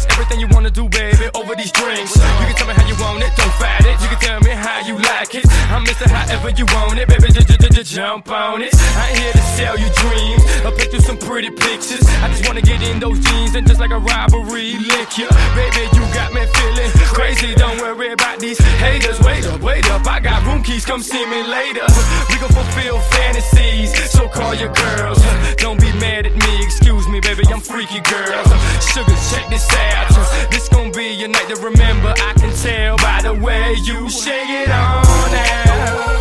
It's everything you wanna do, baby, over these drinks. You can tell me how you want it, don't fight it. You can tell me how you like it. I'm Mr. However you want it, baby, jump on it. I ain't here to sell you dreams, I'll pick you some pretty pictures. I just wanna get in those jeans and just like a robbery lick ya. Baby, you got me feeling crazy, don't worry about these haters. Wait up, I got room keys, come see me later. We gon' fulfill fantasies, so call your girls. Don't be mad at me, excuse me, baby, I'm freaky girls. Sugar, check this out. This gon' be a night to remember, I can tell by the way you shake it on now.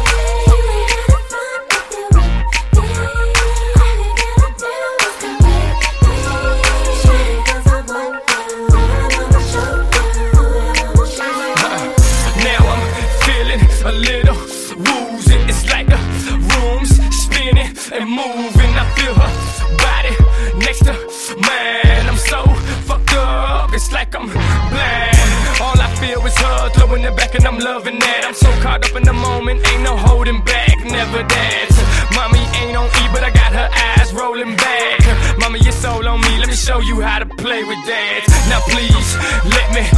A little woozy, it's like the room's spinning and moving. I feel her body next to mine. I'm so fucked up, it's like I'm blind. All I feel is her throwing it back and I'm loving that. I'm so caught up in the moment, ain't no holding back, never dance. Mommy ain't on E, but I got her eyes rolling back. Mommy, you're soul on me, let me show you how to play with that. Now please, let me